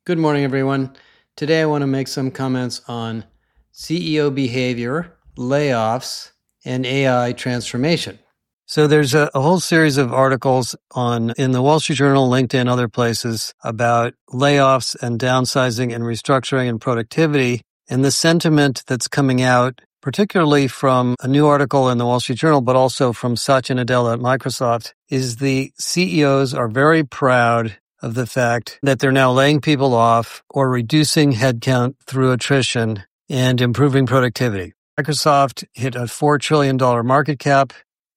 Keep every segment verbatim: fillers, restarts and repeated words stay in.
Good morning, everyone. Today I want to make some comments on C E O behavior, layoffs, and A I transformation. So there's a, a whole series of articles on in the Wall Street Journal, LinkedIn, other places about layoffs and downsizing and restructuring and productivity. And the sentiment that's coming out, particularly from a new article in the Wall Street Journal, but also from Satya Nadella at Microsoft, is the C E Os are very proud of the fact that they're now laying people off or reducing headcount through attrition and improving productivity. Microsoft hit a four trillion dollars market cap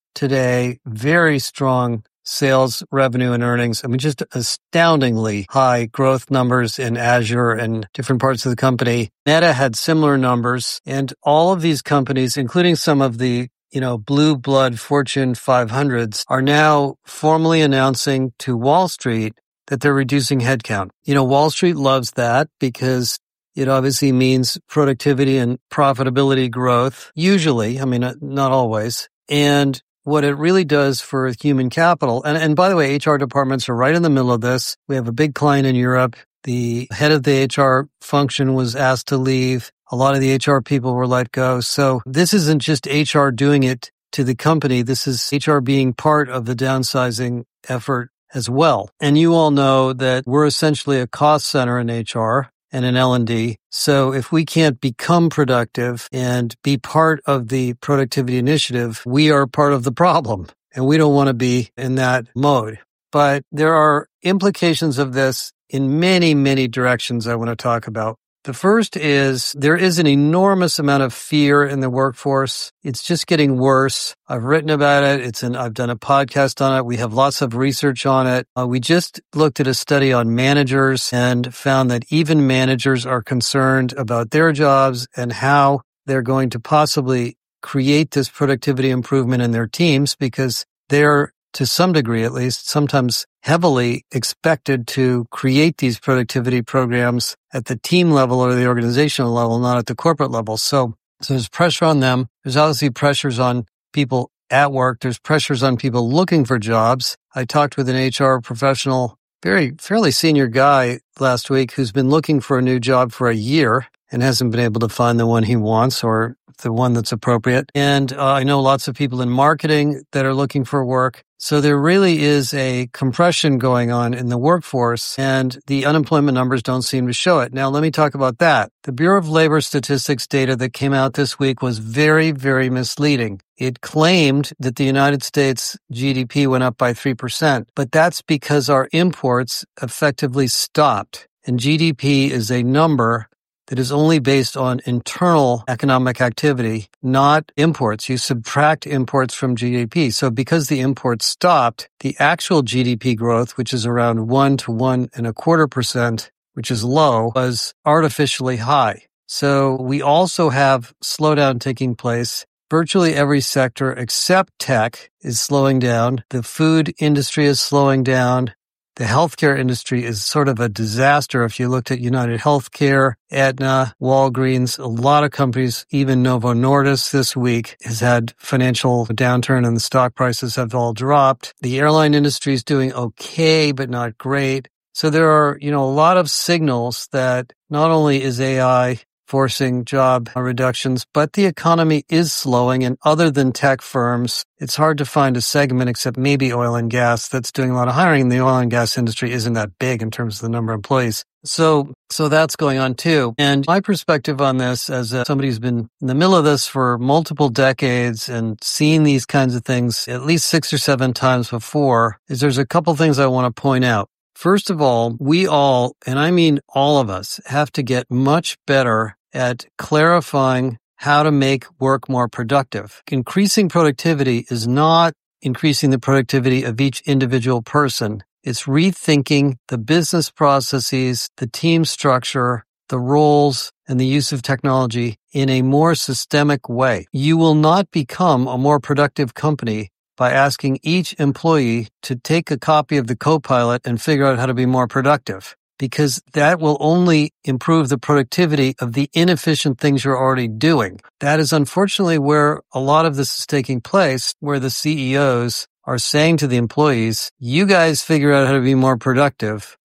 today, very strong sales revenue and earnings. I mean, just astoundingly high growth numbers in Azure and different parts of the company. Meta had similar numbers, and all of these companies, including some of the you know, blue blood Fortune five hundreds, are now formally announcing to Wall Street that they're reducing headcount. You know, Wall Street loves that because it obviously means productivity and profitability growth, usually, I mean, not always. And what it really does for human capital, and, and by the way, H R departments are right in the middle of this. We have a big client in Europe. The head of the H R function was asked to leave. A lot of the H R people were let go. So this isn't just H R doing it to the company. This is H R being part of the downsizing effort as well. And you all know that we're essentially a cost center in H R and in L and D. So if we can't become productive and be part of the productivity initiative, we are part of the problem. And we don't want to be in that mode. But there are implications of this in many, many directions I want to talk about. The first is there is an enormous amount of fear in the workforce. It's just getting worse. I've written about it. It's an, I've done a podcast on it. We have lots of research on it. Uh, we just looked at a study on managers and found that even managers are concerned about their jobs and how they're going to possibly create this productivity improvement in their teams because they're, to some degree at least, sometimes heavily expected to create these productivity programs at the team level or the organizational level, not at the corporate level. So, so there's pressure on them. There's obviously pressures on people at work. There's pressures on people looking for jobs. I talked with an H R professional, very, fairly senior guy last week who's been looking for a new job for a year and hasn't been able to find the one he wants or the one that's appropriate. And uh, I know lots of people in marketing that are looking for work. So there really is a compression going on in the workforce, and the unemployment numbers don't seem to show it. Now, let me talk about that. The Bureau of Labor Statistics data that came out this week was very, very misleading. It claimed that the United States G D P went up by three percent, but that's because our imports effectively stopped. And G D P is a number that is only based on internal economic activity, not imports. You subtract imports from G D P. So because the imports stopped, the actual G D P growth, which is around one to one and a quarter percent, which is low, was artificially high. So we also have slowdown taking place. Virtually every sector except tech is slowing down. The food industry is slowing down. The healthcare industry is sort of a disaster. If you looked at United Healthcare, Aetna, Walgreens, a lot of companies, even Novo Nordisk this week has had financial downturn and the stock prices have all dropped. The airline industry is doing okay, but not great. So there are, you know, a lot of signals that not only is A I forcing job reductions, but the economy is slowing. And other than tech firms, it's hard to find a segment except maybe oil and gas that's doing a lot of hiring. The oil and gas industry isn't that big in terms of the number of employees. So, so that's going on too. And my perspective on this as a, somebody who's been in the middle of this for multiple decades and seen these kinds of things at least six or seven times before is there's a couple things I want to point out. First of all, we all, and I mean all of us, have to get much better at clarifying how to make work more productive. Increasing productivity is not increasing the productivity of each individual person. It's rethinking the business processes, the team structure, the roles, and the use of technology in a more systemic way. You will not become a more productive company by asking each employee to take a copy of the Copilot and figure out how to be more productive, because that will only improve the productivity of the inefficient things you're already doing. That is unfortunately where a lot of this is taking place, where the C E Os are saying to the employees, you guys figure out how to be more productive.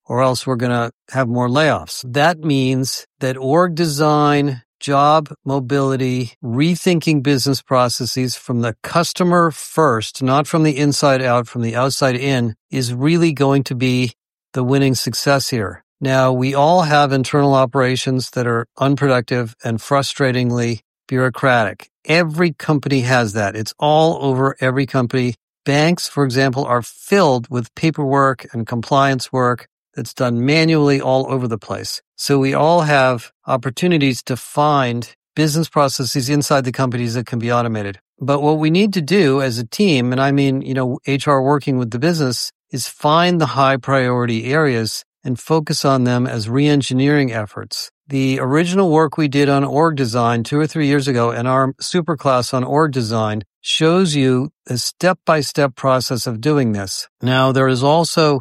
or else we're going to have more layoffs. That means that org design, job mobility, rethinking business processes from the customer first, not from the inside out, from the outside in, is really going to be the winning success here. Now, we all have internal operations that are unproductive and frustratingly bureaucratic. Every company has that. It's all over every company. Banks, for example, are filled with paperwork and compliance work that's done manually all over the place. So we all have opportunities to find business processes inside the companies that can be automated. But what we need to do as a team, and I mean, you know, H R working with the business, is find the high priority areas and focus on them as re-engineering efforts. The original work we did on org design two or three years ago and our superclass on org design shows you a step-by-step process of doing this. Now, there is also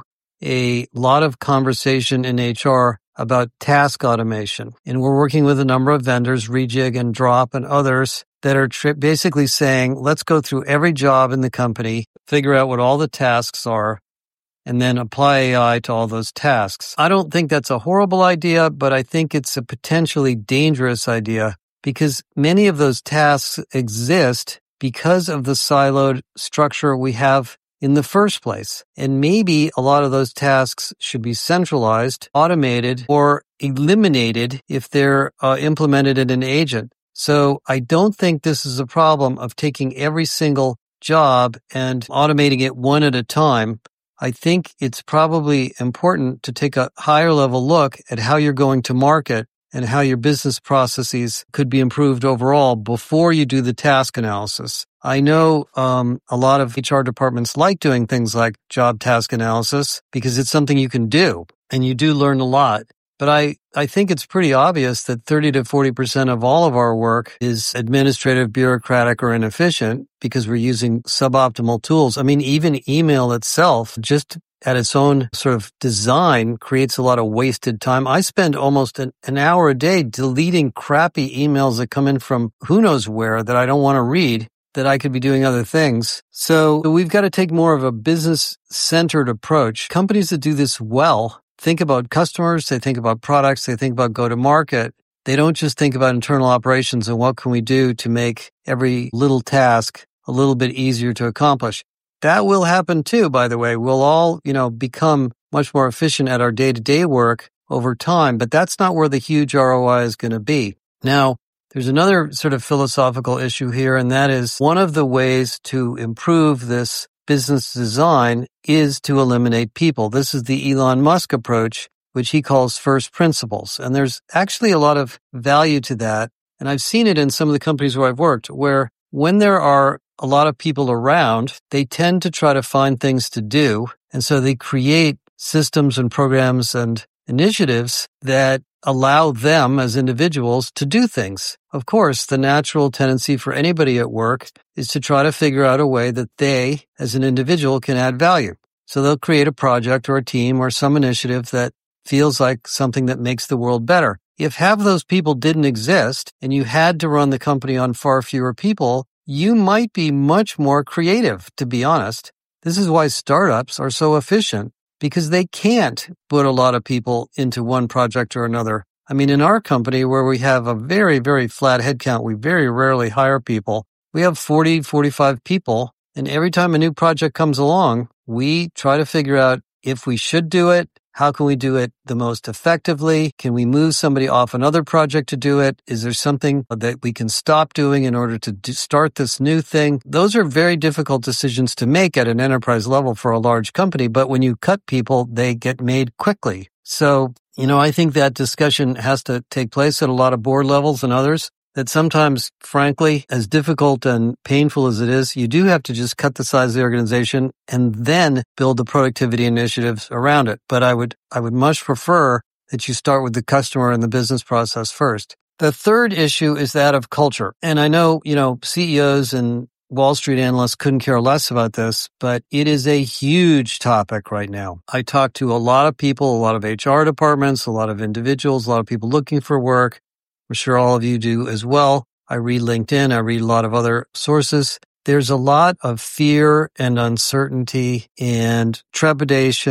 a lot of conversation in H R about task automation, and we're working with a number of vendors, Rejig and Drop and others, that are tri- basically saying, let's go through every job in the company, figure out what all the tasks are, and then apply A I to all those tasks. I don't think that's a horrible idea, but I think it's a potentially dangerous idea because many of those tasks exist because of the siloed structure we have in the first place. And maybe a lot of those tasks should be centralized, automated, or eliminated if they're uh, implemented in an agent. So I don't think this is a problem of taking every single job and automating it one at a time. I think it's probably important to take a higher level look at how you're going to market and how your business processes could be improved overall before you do the task analysis. I know um, a lot of H R departments like doing things like job task analysis because it's something you can do and you do learn a lot. But I, I think it's pretty obvious that thirty to forty percent of all of our work is administrative, bureaucratic, or inefficient because we're using suboptimal tools. I mean, even email itself, just at its own sort of design, creates a lot of wasted time. I spend almost an, an hour a day deleting crappy emails that come in from who knows where that I don't want to read, that I could be doing other things. So we've got to take more of a business-centered approach. Companies that do this well think about customers, they think about products, they think about go-to-market. They don't just think about internal operations and what can we do to make every little task a little bit easier to accomplish. That will happen too, by the way. We'll all, you know, become much more efficient at our day-to-day work over time, but that's not where the huge R O I is going to be. Now, there's another sort of philosophical issue here, and that is one of the ways to improve this business design is to eliminate people. This is the Elon Musk approach, which he calls first principles. And there's actually a lot of value to that. And I've seen it in some of the companies where I've worked, where when there are a lot of people around, they tend to try to find things to do. And so they create systems and programs and initiatives that allow them as individuals to do things. Of course, the natural tendency for anybody at work is to try to figure out a way that they, as an individual, can add value. So they'll create a project or a team or some initiative that feels like something that makes the world better. If half of those people didn't exist and you had to run the company on far fewer people, you might be much more creative, to be honest. This is why startups are so efficient, because they can't put a lot of people into one project or another. I mean, in our company where we have a very, very flat headcount, we very rarely hire people. We have forty, forty-five people, and every time a new project comes along, we try to figure out if we should do it, how can we do it the most effectively? Can we move somebody off another project to do it? Is there something that we can stop doing in order to do, start this new thing? Those are very difficult decisions to make at an enterprise level for a large company, but when you cut people, they get made quickly. So, you know, I think that discussion has to take place at a lot of board levels and others. That sometimes, frankly, as difficult and painful as it is, you do have to just cut the size of the organization and then build the productivity initiatives around it. But I would, I would much prefer that you start with the customer and the business process first. The third issue is that of culture. And I know, you know, C E Os and Wall Street analysts couldn't care less about this, but it is a huge topic right now. I talk to a lot of people, a lot of H R departments, a lot of individuals, a lot of people looking for work. I'm sure all of you do as well. I read LinkedIn. I read a lot of other sources. There's a lot of fear and uncertainty and trepidation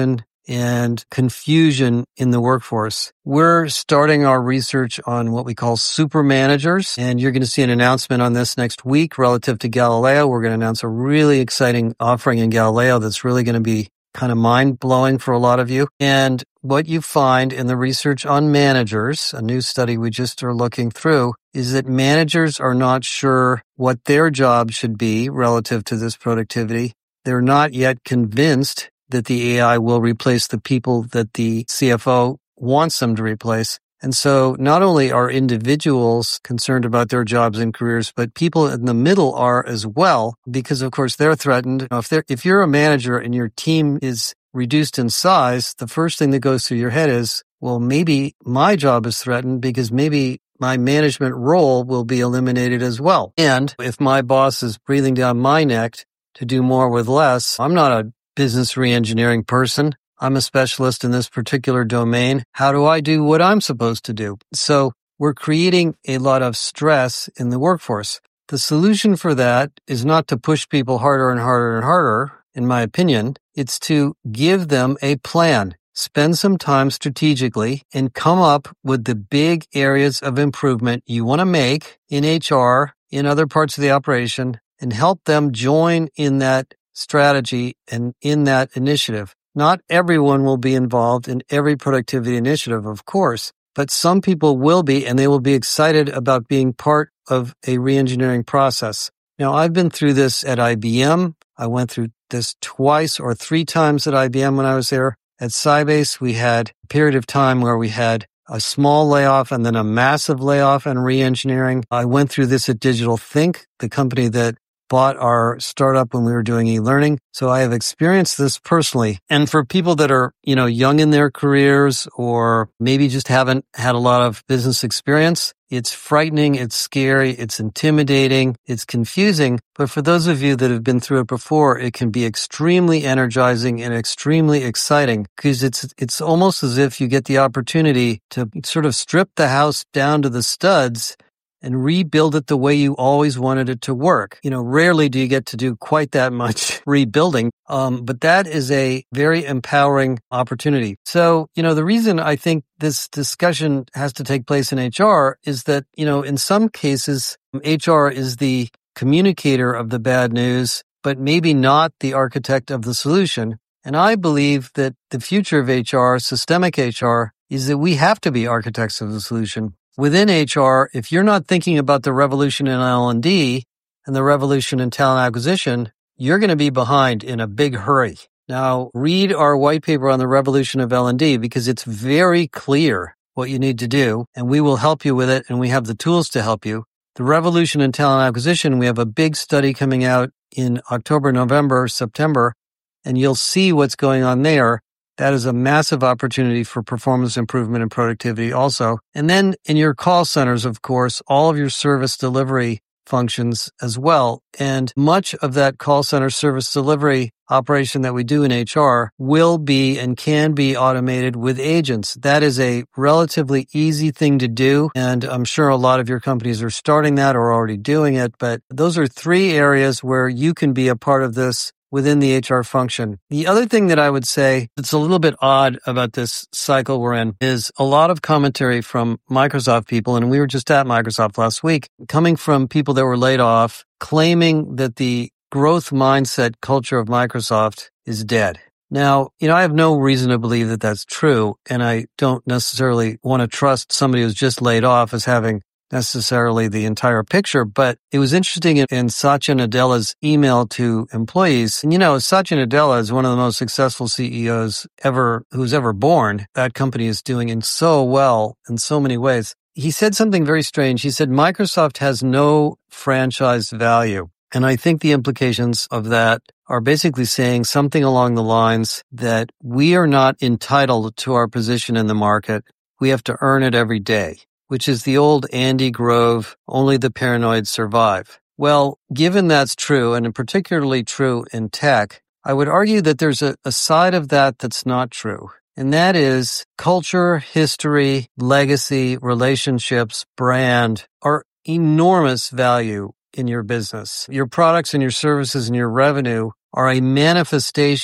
and confusion in the workforce. We're starting our research on what we call super managers, and you're going to see an announcement on this next week relative to Galileo. We're going to announce a really exciting offering in Galileo that's really going to be kind of mind-blowing for a lot of you. And what you find in the research on managers, a new study we just are looking through, is that managers are not sure what their job should be relative to this productivity. They're not yet convinced that the A I will replace the people that the C F O wants them to replace. And so not only are individuals concerned about their jobs and careers, but people in the middle are as well, because of course they're threatened. If they're, if you're a manager and your team is reduced in size, the first thing that goes through your head is, well, maybe my job is threatened because maybe my management role will be eliminated as well. And if my boss is breathing down my neck to do more with less, I'm not a business reengineering person. I'm a specialist in this particular domain. How do I do what I'm supposed to do? So we're creating a lot of stress in the workforce. The solution for that is not to push people harder and harder and harder, in my opinion. It's to give them a plan. Spend some time strategically and come up with the big areas of improvement you want to make in H R, in other parts of the operation, and help them join in that strategy and in that initiative. Not everyone will be involved in every productivity initiative, of course, but some people will be, and they will be excited about being part of a reengineering process. Now, I've been through this at I B M. I went through this twice or three times at I B M when I was there. At Sybase, we had a period of time where we had a small layoff and then a massive layoff and reengineering. I went through this at Digital Think, the company that bought our startup when we were doing e-learning. So I have experienced this personally. And for people that are, you know, young in their careers or maybe just haven't had a lot of business experience, it's frightening, it's scary, it's intimidating, it's confusing. But for those of you that have been through it before, it can be extremely energizing and extremely exciting because it's it's almost as if you get the opportunity to sort of strip the house down to the studs and rebuild it the way you always wanted it to work. You know, rarely do you get to do quite that much rebuilding, um, but that is a very empowering opportunity. So, you know, the reason I think this discussion has to take place in H R is that, you know, in some cases, H R is the communicator of the bad news, but maybe not the architect of the solution. And I believe that the future of H R, systemic H R, is that we have to be architects of the solution. Within H R, if you're not thinking about the revolution in L and D and the revolution in talent acquisition, you're going to be behind in a big hurry. Now, read our white paper on the revolution of L and D because it's very clear what you need to do, and we will help you with it, and we have the tools to help you. The revolution in talent acquisition, we have a big study coming out in October, November, September, and you'll see what's going on there. That is a massive opportunity for performance improvement and productivity also. And then in your call centers, of course, all of your service delivery functions as well. And much of that call center service delivery operation that we do in H R will be and can be automated with agents. That is a relatively easy thing to do. And I'm sure a lot of your companies are starting that or already doing it. But those are three areas where you can be a part of this within the H R function. The other thing that I would say that's a little bit odd about this cycle we're in is a lot of commentary from Microsoft people, and we were just at Microsoft last week, coming from people that were laid off, claiming that the growth mindset culture of Microsoft is dead. Now, you know, I have no reason to believe that that's true, and I don't necessarily want to trust somebody who's just laid off as having necessarily the entire picture, but it was interesting in, in Satya Nadella's email to employees. And you know, Satya Nadella is one of the most successful C E Os ever, who's ever born. That company is doing in so well in so many ways. He said something very strange. He said, Microsoft has no franchise value. And I think the implications of that are basically saying something along the lines that we are not entitled to our position in the market. We have to earn it every day, which is the old Andy Grove, only the paranoid survive. Well, given that's true, and particularly true in tech, I would argue that there's a, a side of that that's not true. And that is culture, history, legacy, relationships, brand are enormous value in your business. Your products and your services and your revenue are a manifestation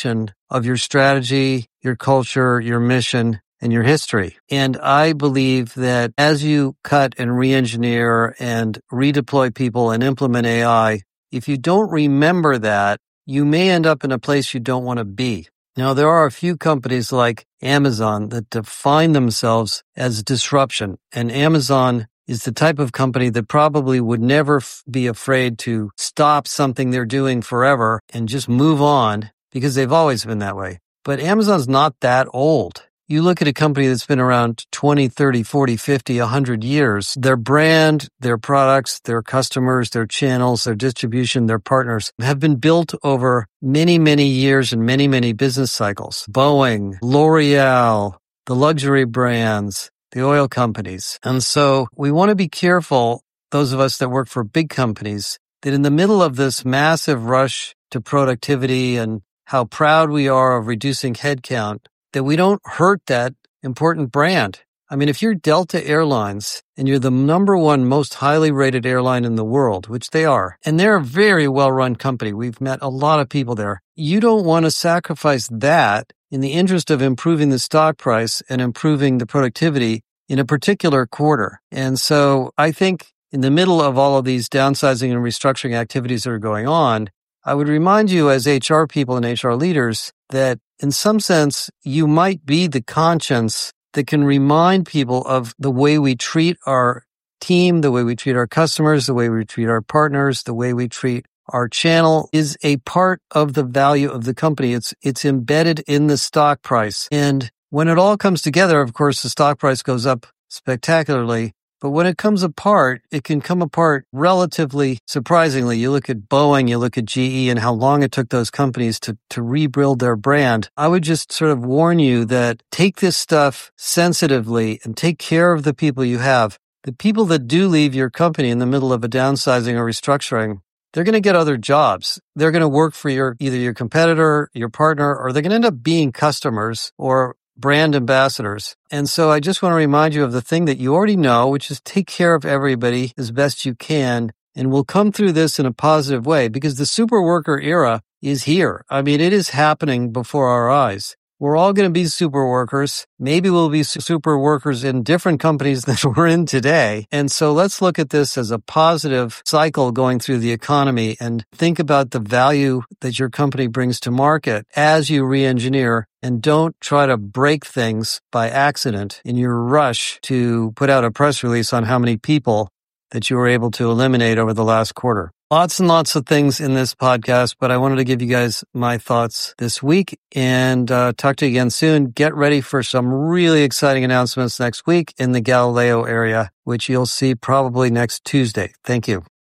of your strategy, your culture, your mission, and your history. And I believe that as you cut and re-engineer and redeploy people and implement A I, if you don't remember that, you may end up in a place you don't want to be. Now, there are a few companies like Amazon that define themselves as disruption, and Amazon is the type of company that probably would never f- be afraid to stop something they're doing forever and just move on because they've always been that way. But Amazon's not that old. You look at a company that's been around twenty, thirty, forty, fifty, one hundred years, their brand, their products, their customers, their channels, their distribution, their partners have been built over many, many years and many, many business cycles. Boeing, L'Oreal, the luxury brands, the oil companies. And so we want to be careful, those of us that work for big companies, that in the middle of this massive rush to productivity and how proud we are of reducing headcount, that we don't hurt that important brand. I mean, if you're Delta Airlines and you're the number one most highly rated airline in the world, which they are, and they're a very well-run company, we've met a lot of people there, you don't want to sacrifice that in the interest of improving the stock price and improving the productivity in a particular quarter. And so I think in the middle of all of these downsizing and restructuring activities that are going on, I would remind you as H R people and H R leaders that in some sense, you might be the conscience that can remind people of the way we treat our team, the way we treat our customers, the way we treat our partners, the way we treat our channel is a part of the value of the company. It's, it's embedded in the stock price. And when it all comes together, of course, the stock price goes up spectacularly. But when it comes apart, it can come apart relatively surprisingly. You look at Boeing, you look at G E and how long it took those companies to, to rebuild their brand. I would just sort of warn you that take this stuff sensitively and take care of the people you have. The people that do leave your company in the middle of a downsizing or restructuring, they're going to get other jobs. They're going to work for your either your competitor, your partner, or they're going to end up being customers or brand ambassadors. And so I just want to remind you of the thing that you already know, which is take care of everybody as best you can. And we'll come through this in a positive way because the super worker era is here. I mean, it is happening before our eyes. We're all going to be super workers. Maybe we'll be super workers in different companies than we're in today. And so let's look at this as a positive cycle going through the economy and think about the value that your company brings to market as you re-engineer, and don't try to break things by accident in your rush to put out a press release on how many people that you were able to eliminate over the last quarter. Lots and lots of things in this podcast, but I wanted to give you guys my thoughts this week and uh, talk to you again soon. Get ready for some really exciting announcements next week in the Galileo area, which you'll see probably next Tuesday. Thank you.